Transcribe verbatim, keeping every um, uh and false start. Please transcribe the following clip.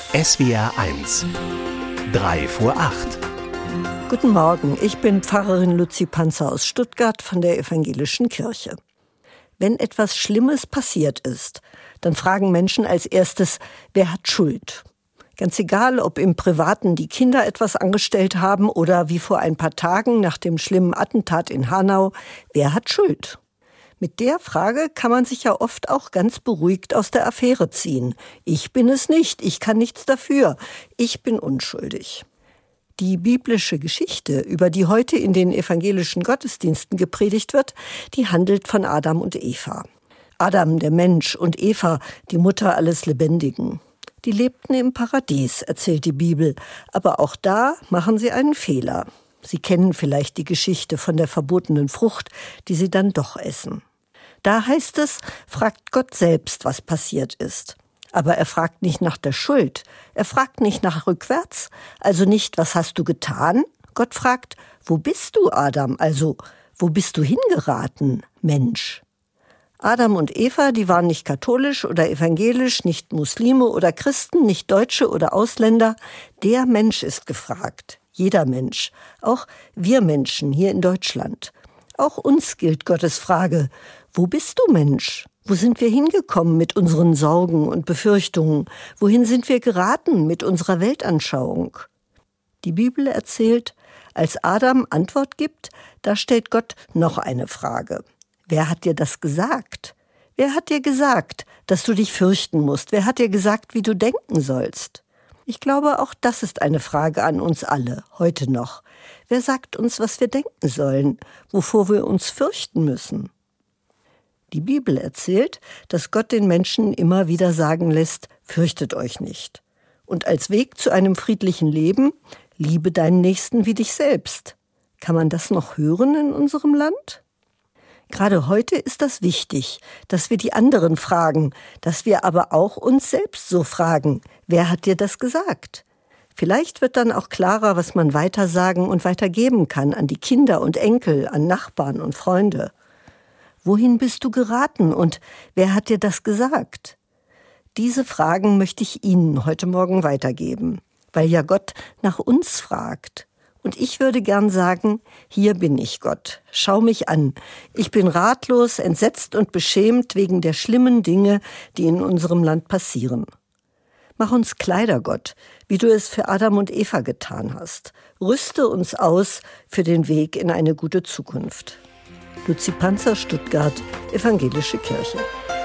S W R eins. drei vor acht. Guten Morgen, ich bin Pfarrerin Luzi Panzer aus Stuttgart von der Evangelischen Kirche. Wenn etwas Schlimmes passiert ist, dann fragen Menschen als erstes, wer hat Schuld? Ganz egal, ob im Privaten die Kinder etwas angestellt haben oder wie vor ein paar Tagen nach dem schlimmen Attentat in Hanau, wer hat Schuld? Mit der Frage kann man sich ja oft auch ganz beruhigt aus der Affäre ziehen. Ich bin es nicht, ich kann nichts dafür, ich bin unschuldig. Die biblische Geschichte, über die heute in den evangelischen Gottesdiensten gepredigt wird, die handelt von Adam und Eva. Adam, der Mensch, und Eva, die Mutter alles Lebendigen. Die lebten im Paradies, erzählt die Bibel, aber auch da machen sie einen Fehler. Sie kennen vielleicht die Geschichte von der verbotenen Frucht, die sie dann doch essen. Da heißt es, fragt Gott selbst, was passiert ist. Aber er fragt nicht nach der Schuld. Er fragt nicht nach rückwärts, also nicht, was hast du getan? Gott fragt, wo bist du, Adam? Also, wo bist du hingeraten, Mensch? Adam und Eva, die waren nicht katholisch oder evangelisch, nicht Muslime oder Christen, nicht Deutsche oder Ausländer. Der Mensch ist gefragt. Jeder Mensch. Auch wir Menschen hier in Deutschland. Auch uns gilt Gottes Frage, wo bist du, Mensch? Wo sind wir hingekommen mit unseren Sorgen und Befürchtungen? Wohin sind wir geraten mit unserer Weltanschauung? Die Bibel erzählt, als Adam Antwort gibt, da stellt Gott noch eine Frage. Wer hat dir das gesagt? Wer hat dir gesagt, dass du dich fürchten musst? Wer hat dir gesagt, wie du denken sollst? Ich glaube, auch das ist eine Frage an uns alle, heute noch. Wer sagt uns, was wir denken sollen, wovor wir uns fürchten müssen? Die Bibel erzählt, dass Gott den Menschen immer wieder sagen lässt, fürchtet euch nicht. Und als Weg zu einem friedlichen Leben, liebe deinen Nächsten wie dich selbst. Kann man das noch hören in unserem Land? Gerade heute ist das wichtig, dass wir die anderen fragen, dass wir aber auch uns selbst so fragen, wer hat dir das gesagt? Vielleicht wird dann auch klarer, was man weitersagen und weitergeben kann an die Kinder und Enkel, an Nachbarn und Freunde. Wohin bist du geraten und wer hat dir das gesagt? Diese Fragen möchte ich Ihnen heute Morgen weitergeben, weil ja Gott nach uns fragt. Und ich würde gern sagen, hier bin ich, Gott, schau mich an. Ich bin ratlos, entsetzt und beschämt wegen der schlimmen Dinge, die in unserem Land passieren. Mach uns Kleider, Gott, wie du es für Adam und Eva getan hast. Rüste uns aus für den Weg in eine gute Zukunft. Luzi Panzer, Stuttgart, Evangelische Kirche.